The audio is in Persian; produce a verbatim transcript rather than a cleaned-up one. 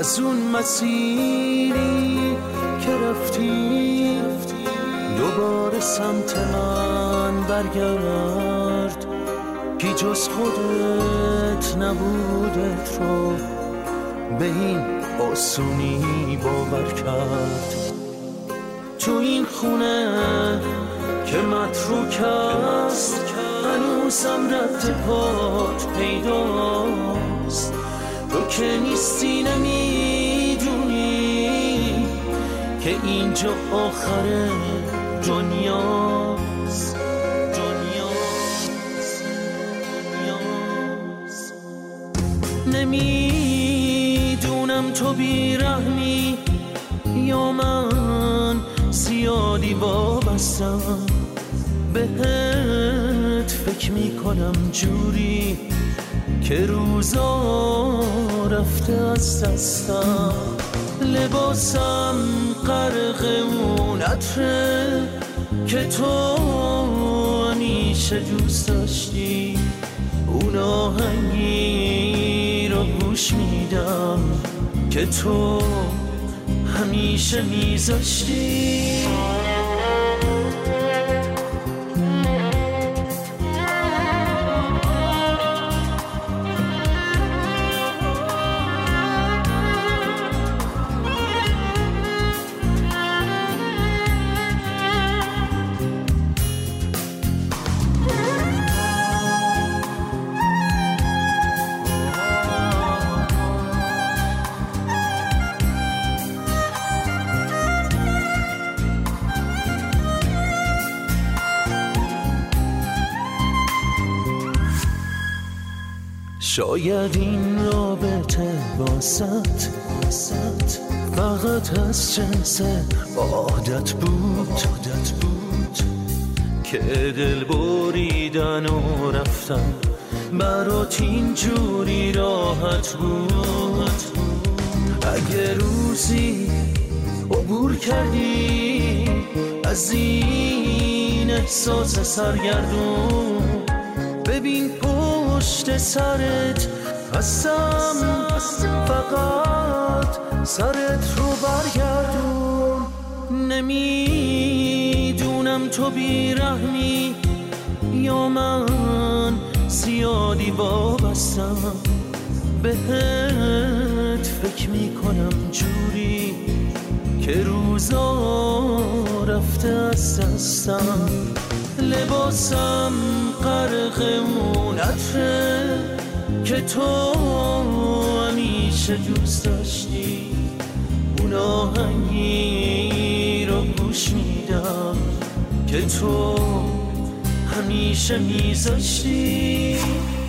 از اون مسیری که رفتی دوباره سمت من برگرد، کی جز خودت نبودت رو به این آسونی باور کرد. تو این خونه که متروک است هنوزم رد پات پیداست، تو که نیستی نمیدونی که اینجا آخر دنیاست. دنیاست دنیاست نمیدونم تو بیرحمی یا من زیادی وابستم بهت، فکر میکنم جوری که روزا رفته از دستم. لباسم غرق اون عطره که تو همیشه دوست داشتی، اون آهنگی رو گوش میدم که تو همیشه میذاشتی. شاید این رابطه واسط فقط از جنس عادت بود, عادت بود که دل بریدن و رفتن برات اینجوری راحت بود. اگه روزی عبور کردی از این احساس سرگردون، ببین پشت سرت هستم، فقط سرت رو برگردون. نمیدونم تو بیرحمی یا من زیادی وابستم بهت، فکر میکنم جوری که روزا رفته از دستم. لباسم غرق اون عطره که تو همیشه دوست داشتی، اون آهنگی رو گوش میدم که تو همیشه میذاشتی.